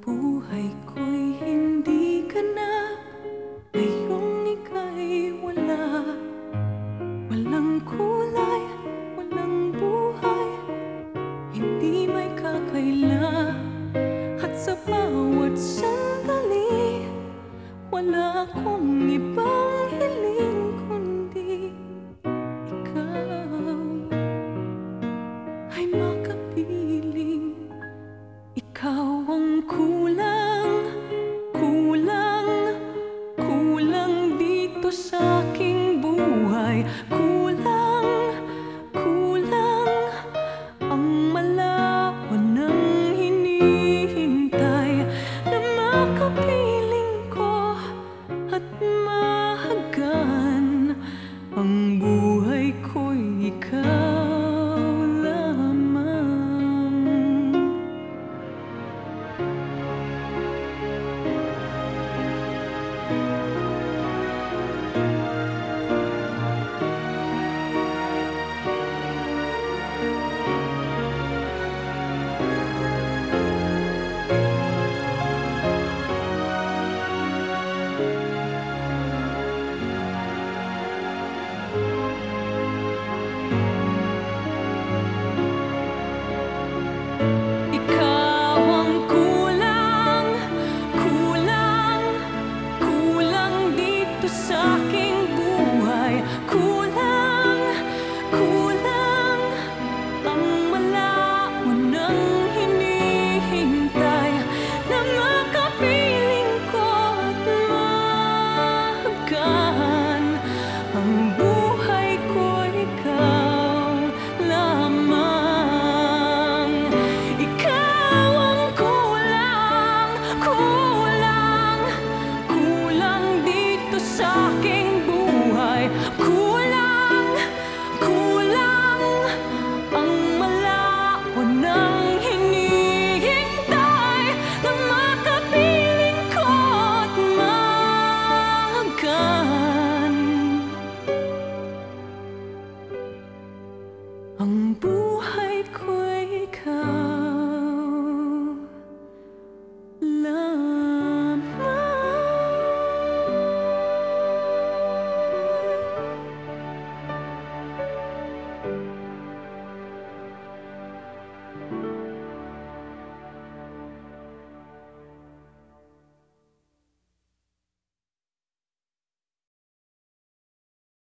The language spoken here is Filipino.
buhay ko'y hindi ganap ngayong ika'y wala. Walang kulay, walang buhay, hindi may kakaila. At sa bawat sandali, wala akong ibang hiling kundi ikaw ay makapiling. Ikaw ang kulang, kulang, kulang dito sa aking buhay.